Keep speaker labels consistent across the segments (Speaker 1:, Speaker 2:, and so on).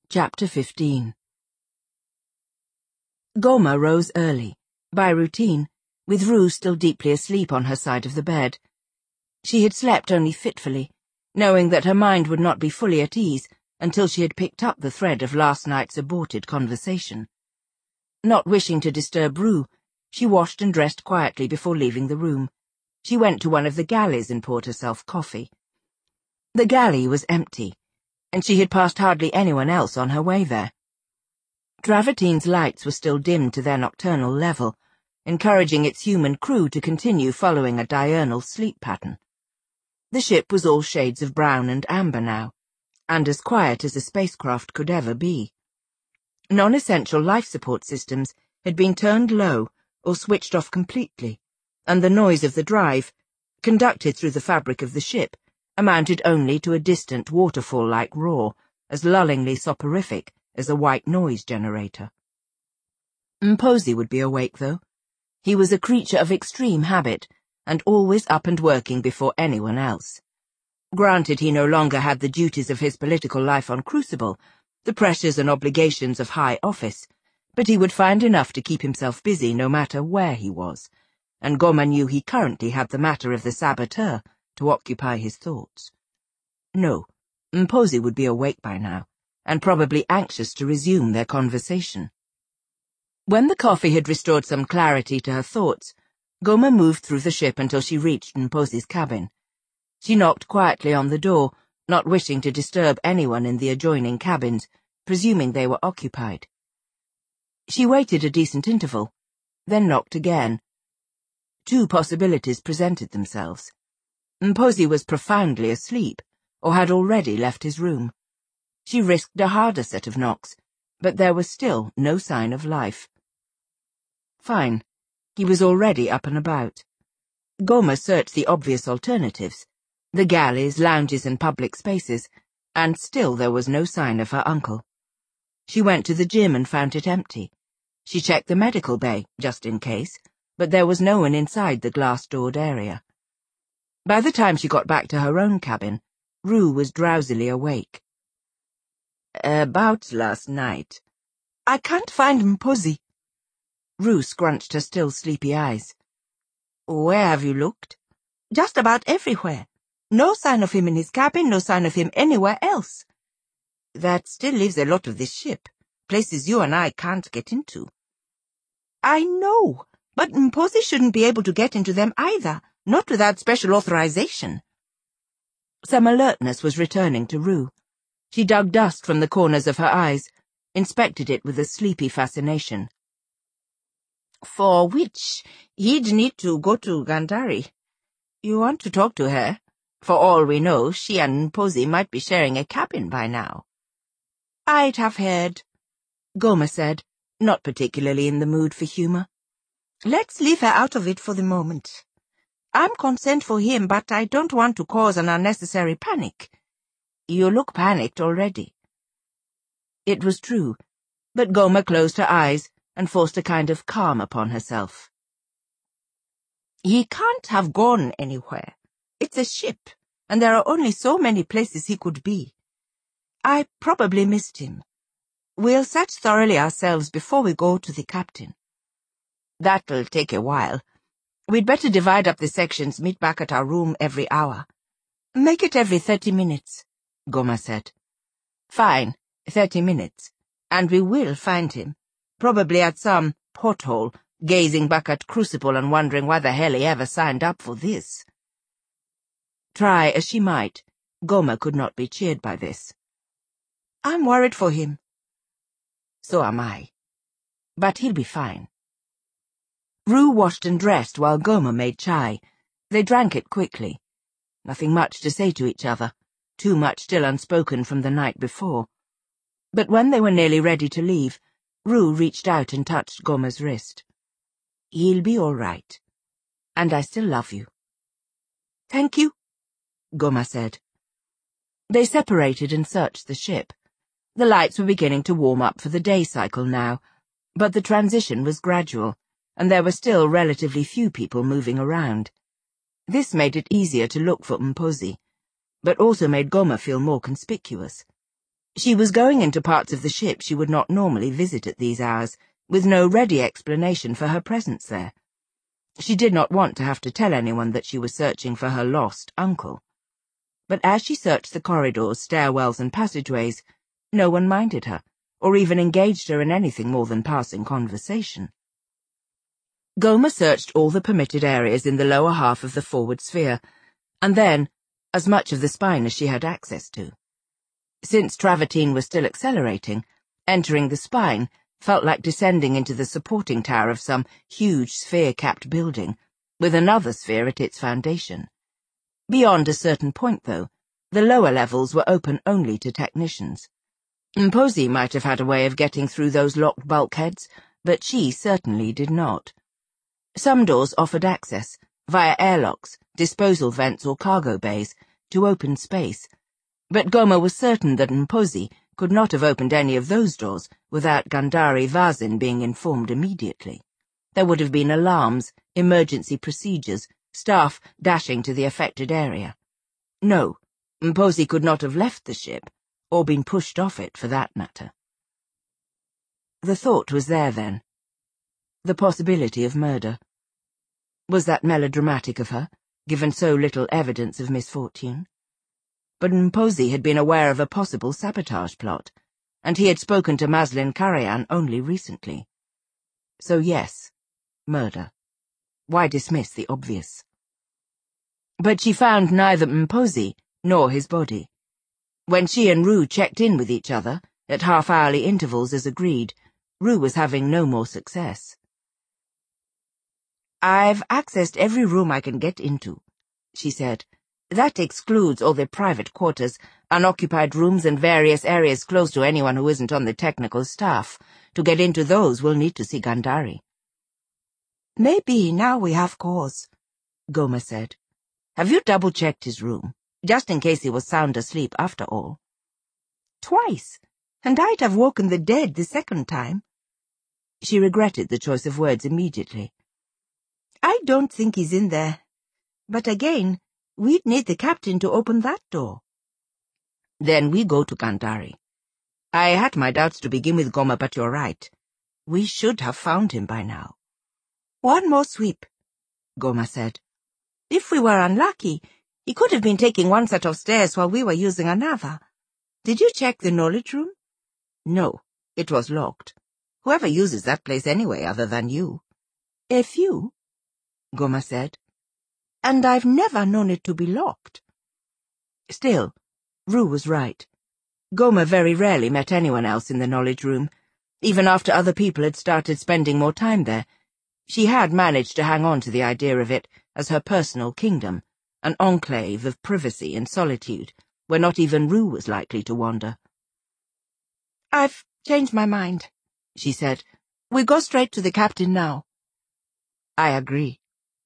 Speaker 1: Chapter 15. Goma rose early, by routine, with Rue still deeply asleep on her side of the bed. She had slept only fitfully, knowing that her mind would not be fully at ease until she had picked up the thread of last night's aborted conversation. Not wishing to disturb Rue, she washed and dressed quietly before leaving the room. She went to one of the galleys and poured herself coffee. The galley was empty, and she had passed hardly anyone else on her way there. Travertine's lights were still dimmed to their nocturnal level, encouraging its human crew to continue following a diurnal sleep pattern. The ship was all shades of brown and amber now, and as quiet as a spacecraft could ever be. Non-essential life support systems had been turned low or switched off completely, and the noise of the drive, conducted through the fabric of the ship, amounted only to a distant waterfall-like roar, as lullingly soporific as a white noise generator. Mposi would be awake, though. He was a creature of extreme habit, and always up and working before anyone else. Granted, he no longer had the duties of his political life on Crucible, the pressures and obligations of high office, but he would find enough to keep himself busy no matter where he was, and Goma knew he currently had the matter of the saboteur to occupy his thoughts. No, Mposi would be awake by now, and probably anxious to resume their conversation. When the coffee had restored some clarity to her thoughts, Goma moved through the ship until she reached Mposi's cabin. She knocked quietly on the door, not wishing to disturb anyone in the adjoining cabins, presuming they were occupied. She waited a decent interval, then knocked again. Two possibilities presented themselves. Mposi was profoundly asleep, or had already left his room. She risked a harder set of knocks, but there was still no sign of life. Fine. He was already up and about. Goma searched the obvious alternatives, the galleys, lounges, and public spaces, and still there was no sign of her uncle. She went to the gym and found it empty. She checked the medical bay, just in case, but there was no one inside the glass-doored area. By the time she got back to her own cabin, Rue was drowsily awake. About last night. I can't find Mposi. Rue scrunched her still sleepy eyes. Where have you looked? Just about everywhere. No sign of him in his cabin, no sign of him anywhere else. That still leaves a lot of this ship, places you and I can't get into. I know, but Mposi shouldn't be able to get into them either, not without special authorization. Some alertness was returning to Rue. She dug dust from the corners of her eyes, inspected it with a sleepy fascination. For which, he'd need to go to Gandhari. You want to talk to her? For all we know, she and Mposi might be sharing a cabin by now. I'd have heard, Goma said, not particularly in the mood for humor. Let's leave her out of it for the moment. I'm concerned for him, but I don't want to cause an unnecessary panic. You look panicked already. It was true, but Goma closed her eyes and forced a kind of calm upon herself. He can't have gone anywhere. It's a ship, and there are only so many places he could be. I probably missed him. We'll search thoroughly ourselves before we go to the captain. That'll take a while. We'd better divide up the sections, meet back at our room every hour. Make it every 30 minutes, Goma said. Fine, 30 minutes, and we will find him, probably at some pothole, gazing back at Crucible and wondering why the hell he ever signed up for this. Try as she might, Goma could not be cheered by this. I'm worried for him. So am I. But he'll be fine. Rue washed and dressed while Goma made chai. They drank it quickly. Nothing much to say to each other, too much still unspoken from the night before. But when they were nearly ready to leave, Rue reached out and touched Goma's wrist. He'll be all right. And I still love you. Thank you, Goma said. They separated and searched the ship. The lights were beginning to warm up for the day cycle now, but the transition was gradual, and there were still relatively few people moving around. This made it easier to look for Mposi, but also made Goma feel more conspicuous. She was going into parts of the ship she would not normally visit at these hours, with no ready explanation for her presence there. She did not want to have to tell anyone that she was searching for her lost uncle. But as she searched the corridors, stairwells, and passageways, no one minded her, or even engaged her in anything more than passing conversation. Gomer searched all the permitted areas in the lower half of the forward sphere, and then as much of the spine as she had access to. Since travertine was still accelerating, entering the spine felt like descending into the supporting tower of some huge sphere-capped building, with another sphere at its foundation. Beyond a certain point, though, the lower levels were open only to technicians. Mposi might have had a way of getting through those locked bulkheads, but she certainly did not. Some doors offered access, via airlocks, disposal vents or cargo bays, to open space, but Gomer was certain that Mposi could not have opened any of those doors without Gandhari Vazin being informed immediately. There would have been alarms, emergency procedures, staff dashing to the affected area. No, Mposi could not have left the ship, or been pushed off it for that matter. The thought was there then. The possibility of murder. Was that melodramatic of her, given so little evidence of misfortune? But Mposi had been aware of a possible sabotage plot, and he had spoken to Maslin Karayan only recently. So yes, murder. Why dismiss the obvious? But she found neither Mposi nor his body. When she and Rue checked in with each other, at half-hourly intervals as agreed, Rue was having no more success. "I've accessed every room I can get into," she said. "That excludes all the private quarters, unoccupied rooms, and various areas close to anyone who isn't on the technical staff. To get into those, we'll need to see Gandhari." "Maybe now we have cause," Gomer said. "Have you double-checked his room, just in case he was sound asleep after all?" "Twice, and I'd have woken the dead the second time." She regretted the choice of words immediately. "I don't think he's in there. But again, we'd need the captain to open that door." "Then we go to Gandhari. I had my doubts to begin with, Gomer, but you're right. We should have found him by now." "One more sweep," Gomer said. "If we were unlucky, he could have been taking one set of stairs while we were using another. Did you check the knowledge room?" "No, it was locked. Whoever uses that place anyway other than you?" "A few," Gomer said. "And I've never known it to be locked." Still, Rue was right. Gomer very rarely met anyone else in the knowledge room. Even after other people had started spending more time there, she had managed to hang on to the idea of it as her personal kingdom, an enclave of privacy and solitude, where not even Rue was likely to wander. "I've changed my mind," she said. "We go straight to the captain now." "I agree."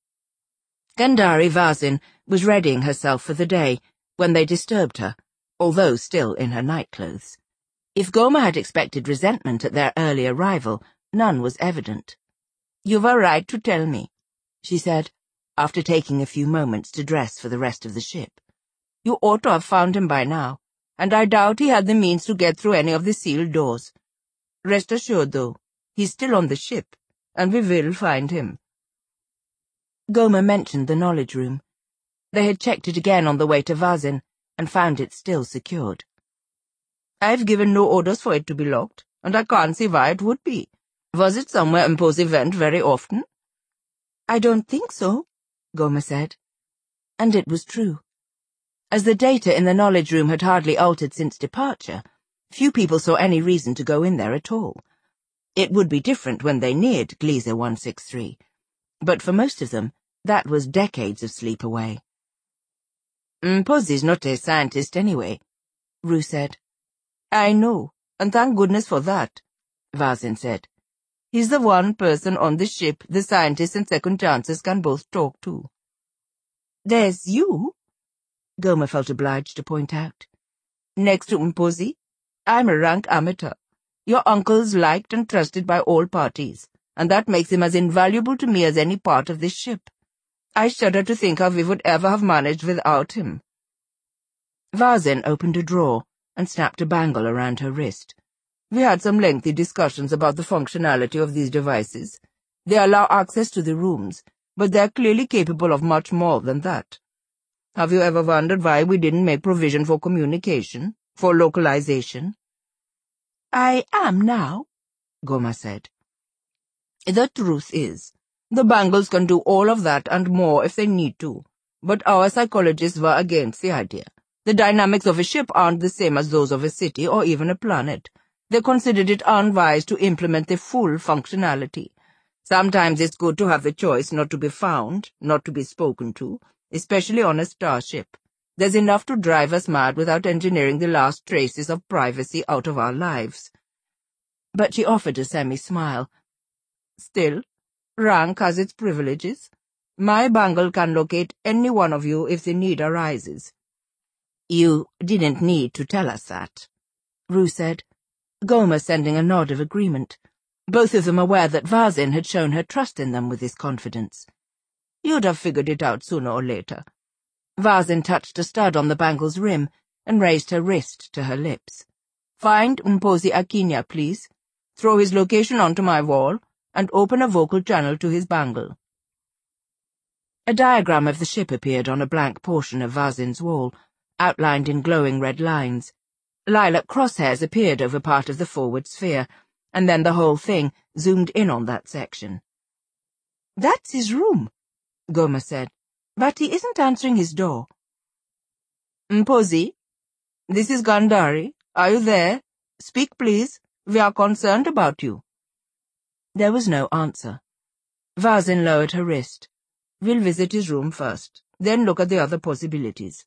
Speaker 1: Gandhari Vazin was readying herself for the day when they disturbed her, although still in her nightclothes. If Gomer had expected resentment at their early arrival, none was evident. "You've a right to tell me," she said, after taking a few moments to dress for the rest of the ship. "You ought to have found him by now, and I doubt he had the means to get through any of the sealed doors. Rest assured, though, he's still on the ship, and we will find him." Gomer mentioned the knowledge room. They had checked it again on the way to Vazin, and found it still secured. "I've given no orders for it to be locked, and I can't see why it would be. Was it somewhere Mposi went very often?" "I don't think so," Gomer said. And it was true. As the data in the knowledge room had hardly altered since departure, few people saw any reason to go in there at all. It would be different when they neared Gliese 163, but for most of them, that was decades of sleep away. "Mposi's not a scientist anyway," Rue said. "I know, and thank goodness for that," Vazin said. "He's the one person on the ship the scientists and second chances can both talk to." "There's you," Gomer felt obliged to point out. "Next to Mposi, I'm a rank amateur. Your uncle's liked and trusted by all parties, and that makes him as invaluable to me as any part of this ship. I shudder to think how we would ever have managed without him." Vazin opened a drawer and snapped a bangle around her wrist. "We had some lengthy discussions about the functionality of these devices. They allow access to the rooms, but they're clearly capable of much more than that. Have you ever wondered why we didn't make provision for communication, for localization?" "I am now," Goma said. "The truth is, the bangles can do all of that and more if they need to, but our psychologists were against the idea. The dynamics of a ship aren't the same as those of a city or even a planet. They considered it unwise to implement the full functionality. Sometimes it's good to have the choice not to be found, not to be spoken to, especially on a starship. There's enough to drive us mad without engineering the last traces of privacy out of our lives." But she offered a semi-smile. "Still, rank has its privileges. My bangle can locate any one of you if the need arises." "You didn't need to tell us that," Rue said, Goma sending a nod of agreement, both of them aware that Varzin had shown her trust in them with his confidence. "You'd have figured it out sooner or later." Varzin touched a stud on the bangle's rim and raised her wrist to her lips. "Find Mposi Akinya, please. Throw his location onto my wall, and open a vocal channel to his bangle." A diagram of the ship appeared on a blank portion of Varzin's wall, outlined in glowing red lines. Lilac crosshairs appeared over part of the forward sphere, and then the whole thing zoomed in on that section. "That's his room," Goma said, "but he isn't answering his door." "Mposi, this is Gandhari. Are you there? Speak, please. We are concerned about you." There was no answer. Varzin lowered her wrist. "We'll visit his room first, then look at the other possibilities."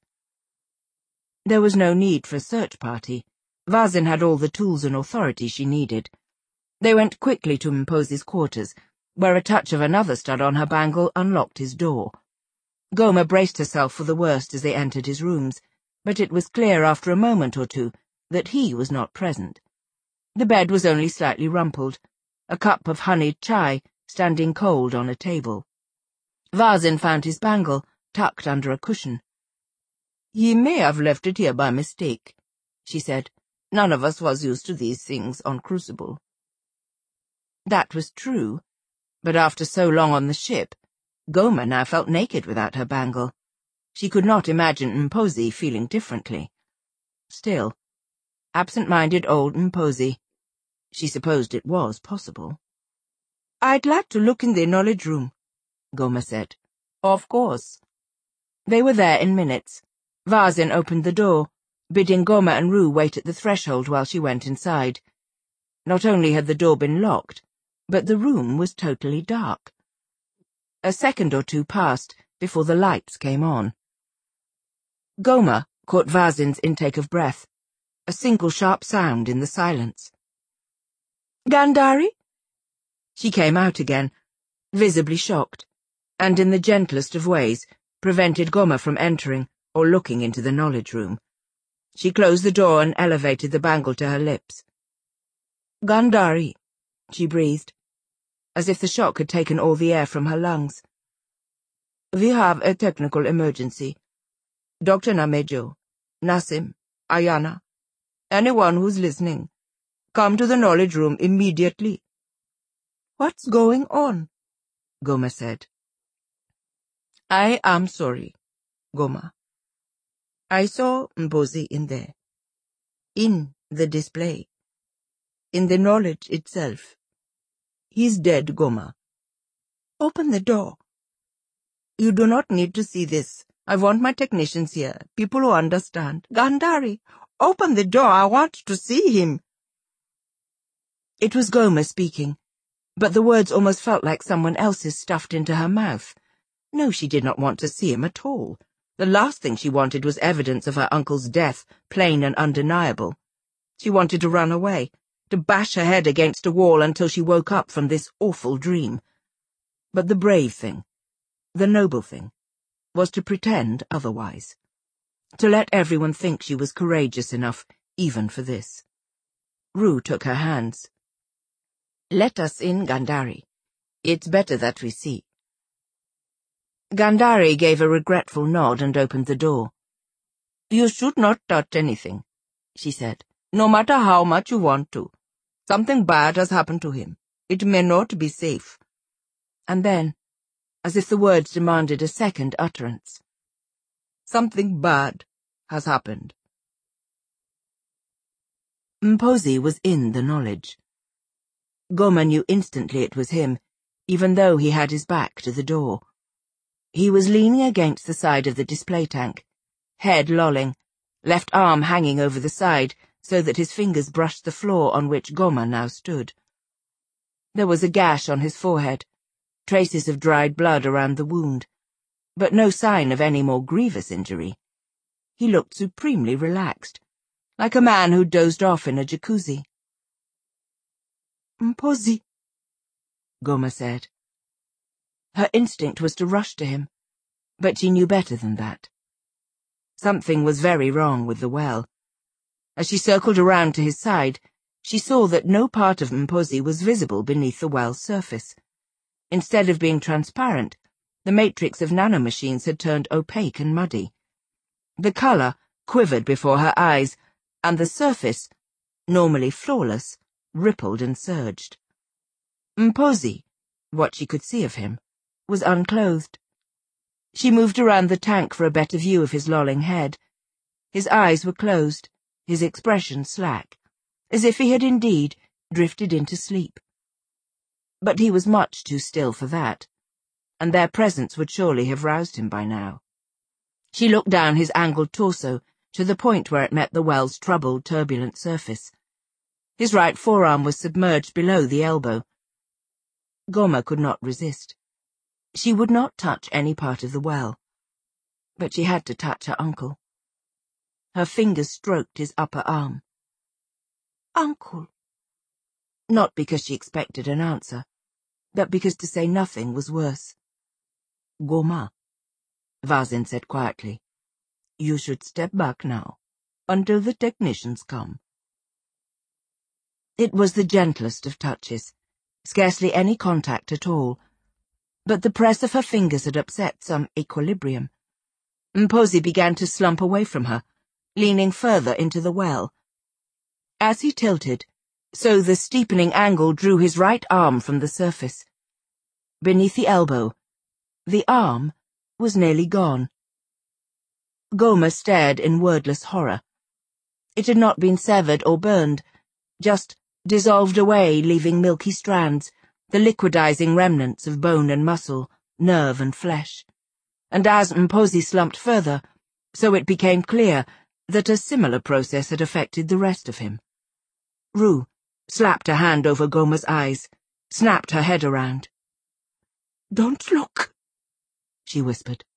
Speaker 1: There was no need for a search party. Varzin had all the tools and authority she needed. They went quickly to Mposi's quarters, where a touch of another stud on her bangle unlocked his door. Goma braced herself for the worst as they entered his rooms, but it was clear after a moment or two that he was not present. The bed was only slightly rumpled, a cup of honeyed chai standing cold on a table. Varzin found his bangle tucked under a cushion. "He may have left it here by mistake," she said. "None of us was used to these things on Crucible." That was true, but after so long on the ship, Goma now felt naked without her bangle. She could not imagine Mposi feeling differently. Still, absent-minded old Mposi. She supposed it was possible. "I'd like to look in the knowledge room," Goma said. "Of course." They were there in minutes. Varzin opened the door, bidding Goma and Rue wait at the threshold while she went inside. Not only had the door been locked, but the room was totally dark. A second or two passed before the lights came on. Goma caught Varzin's intake of breath, a single sharp sound in the silence. "Gandhari?" She came out again, visibly shocked, and in the gentlest of ways prevented Goma from entering or looking into the knowledge room. She closed the door and elevated the bangle to her lips. "Gandhari," she breathed, as if the shock had taken all the air from her lungs. "We have a technical emergency. Dr. Namejo, Nassim, Ayana, anyone who's listening, come to the knowledge room immediately." "What's going on?" Goma said. "I am sorry, Goma. I saw Mposi in there. In the display. In the knowledge itself. He's dead, Goma." "Open the door." "You do not need to see this. I want my technicians here, people who understand. Gandhari, open the door. I want to see him." It was Goma speaking, but the words almost felt like someone else's stuffed into her mouth. No, she did not want to see him at all. The last thing she wanted was evidence of her uncle's death, plain and undeniable. She wanted to run away, to bash her head against a wall until she woke up from this awful dream. But the brave thing, the noble thing, was to pretend otherwise. To let everyone think she was courageous enough, even for this. Rue took her hands. "Let us in, Gandhari. It's better that we see." Gandhari gave a regretful nod and opened the door. "You should not touch anything," she said. "No matter how much you want to. Something bad has happened to him. It may not be safe." And then, as if the words demanded a second utterance, "Something bad has happened." Mposi was in the knowledge. Goma knew instantly it was him, even though he had his back to the door. He was leaning against the side of the display tank, head lolling, left arm hanging over the side so that his fingers brushed the floor on which Goma now stood. There was a gash on his forehead, traces of dried blood around the wound, but no sign of any more grievous injury. He looked supremely relaxed, like a man who dozed off in a jacuzzi. "Mposi," Goma said. Her instinct was to rush to him, but she knew better than that. Something was very wrong with the well. As she circled around to his side, she saw that no part of Mposi was visible beneath the well's surface. Instead of being transparent, the matrix of nanomachines had turned opaque and muddy. The color quivered before her eyes, and the surface, normally flawless, rippled and surged. Mposi, what she could see of him, was unclothed. She moved around the tank for a better view of his lolling head. His eyes were closed, his expression slack, as if he had indeed drifted into sleep. But he was much too still for that, and their presence would surely have roused him by now. She looked down his angled torso to the point where it met the well's troubled, turbulent surface. His right forearm was submerged below the elbow. Goma could not resist. She would not touch any part of the well, but she had to touch her uncle. Her fingers stroked his upper arm. "Uncle." Not because she expected an answer, but because to say nothing was worse. "Goma," Vazin said quietly, "you should step back now, until the technicians come." It was the gentlest of touches, scarcely any contact at all, but the press of her fingers had upset some equilibrium. Mposi began to slump away from her, leaning further into the well. As he tilted, so the steepening angle drew his right arm from the surface. Beneath the elbow, the arm was nearly gone. Goma stared in wordless horror. It had not been severed or burned, just dissolved away, leaving milky strands, the liquidizing remnants of bone and muscle, nerve and flesh. And as Mposi slumped further, so it became clear that a similar process had affected the rest of him. Rue slapped a hand over Goma's eyes, snapped her head around. "Don't look," she whispered.